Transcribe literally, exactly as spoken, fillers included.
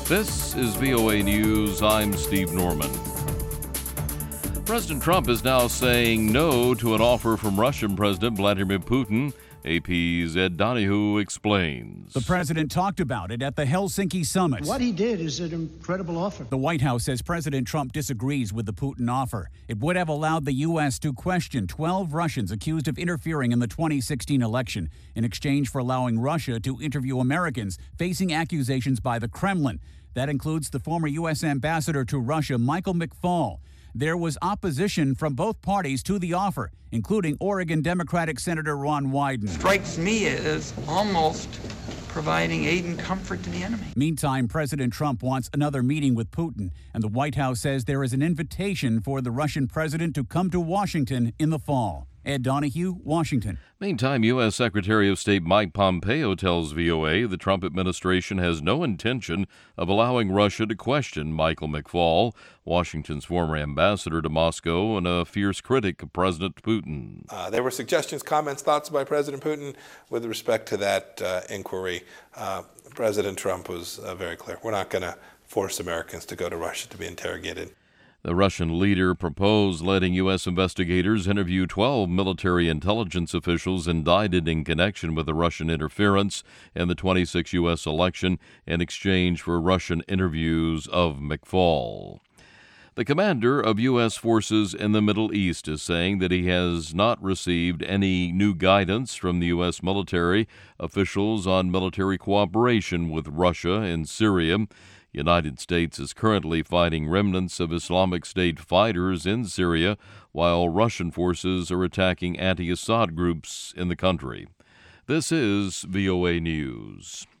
This is V O A News. I'm Steve Norman. President Trump is now saying no to an offer from Russian President Vladimir Putin. A P's Ed Donahue explains. The president talked about it at the Helsinki summit. What he did is an incredible offer. The White House says President Trump disagrees with the Putin offer. It would have allowed the U S to question twelve Russians accused of interfering in the twenty sixteen election in exchange for allowing Russia to interview Americans facing accusations by the Kremlin. That includes the former U S ambassador to Russia, Michael McFaul. There was opposition from both parties to the offer, including Oregon Democratic Senator Ron Wyden. Strikes me as almost providing aid and comfort to the enemy. Meantime, President Trump wants another meeting with Putin, and the White House says there is an invitation for the Russian president to come to Washington in the fall. Ed Donahue, Washington. Meantime, U S. Secretary of State Mike Pompeo tells V O A the Trump administration has no intention of allowing Russia to question Michael McFaul, Washington's former ambassador to Moscow and a fierce critic of President Putin. Uh, there were suggestions, comments, thoughts by President Putin with respect to that uh, inquiry. Uh, President Trump was uh, very clear. We're not going to force Americans to go to Russia to be interrogated. The Russian leader proposed letting U S investigators interview twelve military intelligence officials indicted in connection with the Russian interference in the twenty-six U S election in exchange for Russian interviews of McFaul. The commander of U S forces in the Middle East is saying that he has not received any new guidance from the U S military officials on military cooperation with Russia in Syria. The United States is currently fighting remnants of Islamic State fighters in Syria, while Russian forces are attacking anti-Assad groups in the country. This is V O A News.